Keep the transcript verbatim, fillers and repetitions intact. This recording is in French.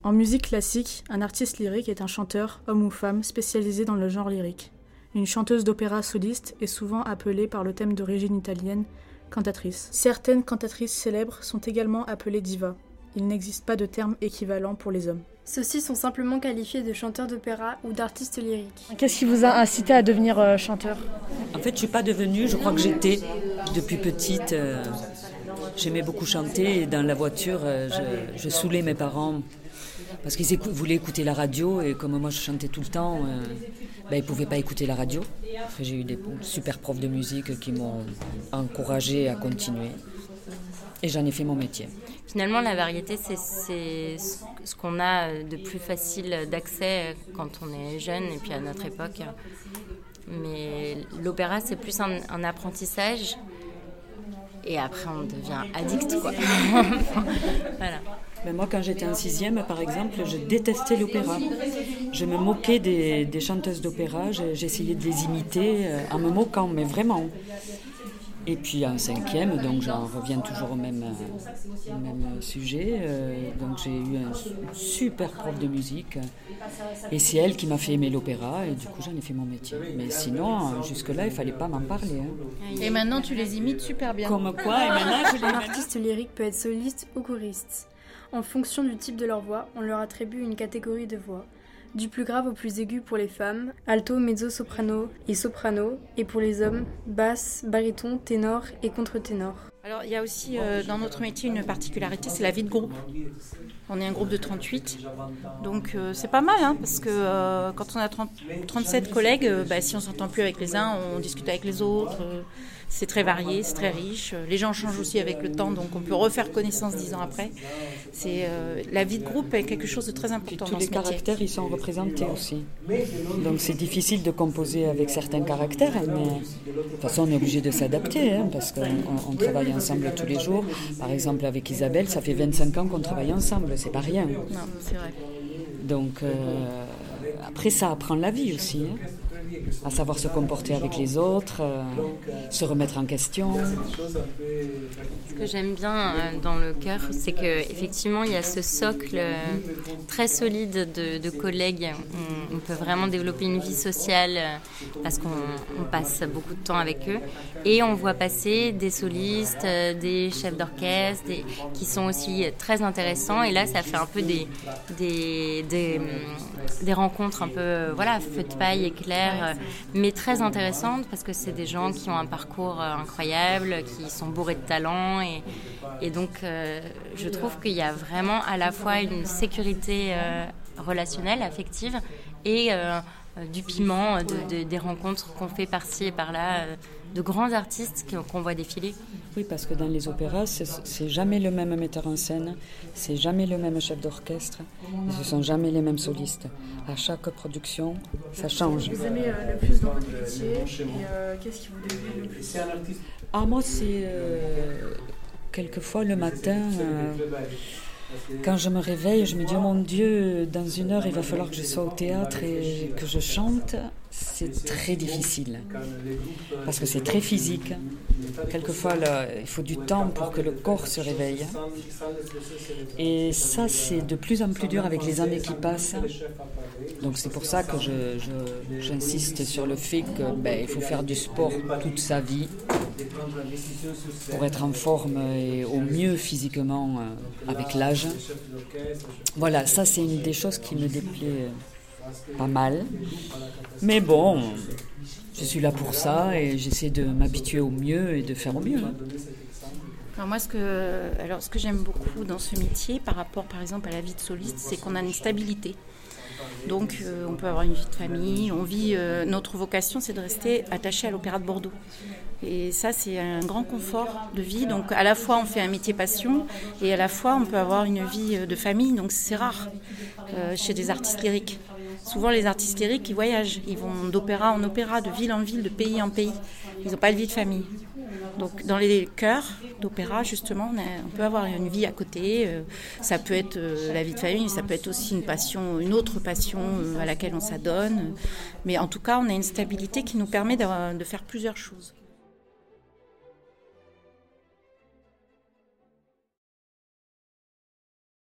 En musique classique, un artiste lyrique est un chanteur, homme ou femme, spécialisé dans le genre lyrique. Une chanteuse d'opéra soliste est souvent appelée par le thème d'origine italienne cantatrice. Certaines cantatrices célèbres sont également appelées divas. Il n'existe pas de terme équivalent pour les hommes. Ceux-ci sont simplement qualifiés de chanteurs d'opéra ou d'artistes lyriques. Qu'est-ce qui vous a incité à devenir euh, chanteur ? En fait, je ne suis pas devenue, je crois que j'étais depuis petite. Euh, j'aimais beaucoup chanter et dans la voiture, euh, je, je saoulais mes parents parce qu'ils écou- voulaient écouter la radio et comme moi je chantais tout le temps, euh, ben, ils ne pouvaient pas écouter la radio. Après, j'ai eu des super profs de musique qui m'ont encouragée à continuer et j'en ai fait mon métier. Finalement, la variété, c'est, c'est ce qu'on a de plus facile d'accès quand on est jeune et puis à notre époque. Mais l'opéra, c'est plus un, un apprentissage et après, on devient addict, quoi. Voilà. Ben moi, quand j'étais en sixième, par exemple, je détestais l'opéra. Je me moquais des, des chanteuses d'opéra, j'essayais de les imiter euh, en me moquant, mais vraiment. Et puis en cinquième, donc j'en reviens toujours au même, au même sujet. Euh, donc j'ai eu un super prof de musique et c'est elle qui m'a fait aimer l'opéra et du coup j'en ai fait mon métier. Mais sinon, jusque-là, il fallait pas m'en parler. Hein. Et maintenant, tu les imites super bien. Comme quoi, et maintenant, je les... Un artiste lyrique peut être soliste ou choriste. En fonction du type de leur voix, on leur attribue une catégorie de voix. Du plus grave au plus aigu pour les femmes, alto, mezzo, soprano et soprano, et pour les hommes, basse, baryton, ténor et contre-ténor. Alors il y a aussi euh, dans notre métier une particularité, c'est la vie de groupe. On est un groupe de trente-huit, donc euh, c'est pas mal, hein, parce que euh, quand on a trente, trente-sept collègues, euh, bah, si on s'entend plus avec les uns, on discute avec les autres. Euh, c'est très varié, c'est très riche. Les gens changent aussi avec le temps, donc on peut refaire connaissance dix ans après. C'est, euh, la vie de groupe est quelque chose de très important dans ce métier. Tous les caractères, ils sont représentés aussi. Donc c'est difficile de composer avec certains caractères, mais de toute façon on est obligé de s'adapter, hein, parce qu'on on travaille ensemble tous les jours. Par exemple avec Isabelle, ça fait vingt-cinq ans qu'on travaille ensemble, c'est pas rien. Non, c'est vrai. Donc euh, après ça apprend la vie aussi, hein, à savoir se comporter avec les autres, euh, se remettre en question. Ce que j'aime bien dans le chœur, c'est qu'effectivement, il y a ce socle très solide de, de collègues. On, on peut vraiment développer une vie sociale parce qu'on on passe beaucoup de temps avec eux. Et on voit passer des solistes, des chefs d'orchestre, des, qui sont aussi très intéressants. Et là, ça fait un peu des, des, des, des rencontres un peu, voilà, feu de paille, éclair, mais très intéressantes parce que c'est des gens qui ont un parcours incroyable, qui sont bourrés de talent et, et donc euh, je trouve qu'il y a vraiment à la fois une sécurité euh, relationnelle, affective et euh, du piment, de, de, des rencontres qu'on fait par-ci et par-là, euh, de grands artistes qu'on voit défiler. Oui, parce que dans les opéras, c'est, c'est jamais le même metteur en scène, c'est jamais le même chef d'orchestre, et ce sont jamais les mêmes solistes. À chaque production, ça change. Vous aimez euh, le plus dans votre métier et euh, qu'est-ce qui vous déplaît le plus ? Ah, moi, c'est euh, quelquefois le matin, euh, quand je me réveille, je me dis, oh mon Dieu, dans une heure, il va falloir que je sois au théâtre et que je chante. C'est très difficile, parce que c'est très physique. Quelquefois, là, il faut du temps pour que le corps se réveille. Et ça, c'est de plus en plus dur avec les années qui passent. Donc c'est pour ça que je, je, j'insiste sur le fait qu'il ben, faut faire du sport toute sa vie pour être en forme et au mieux physiquement euh, avec l'âge. Voilà, ça c'est une des choses qui me déplaît pas mal. Mais bon, je suis là pour ça et j'essaie de m'habituer au mieux et de faire au mieux. Alors moi, ce que, alors, ce que j'aime beaucoup dans ce métier, par rapport par exemple à la vie de soliste, c'est qu'on a une stabilité. Donc euh, on peut avoir une vie de famille, on vit, euh, notre vocation c'est de rester attaché à l'Opéra de Bordeaux. Et ça c'est un grand confort de vie, donc à la fois on fait un métier passion et à la fois on peut avoir une vie de famille, donc c'est rare euh, chez des artistes lyriques. Souvent les artistes lyriques ils voyagent, ils vont d'opéra en opéra, de ville en ville, de pays en pays, ils n'ont pas de vie de famille. Donc dans les chœurs d'opéra, justement, on, a, on peut avoir une vie à côté. Euh, ça peut être euh, la vie de famille, ça peut être aussi une passion, une autre passion euh, à laquelle on s'adonne. Mais en tout cas, on a une stabilité qui nous permet de, de faire plusieurs choses.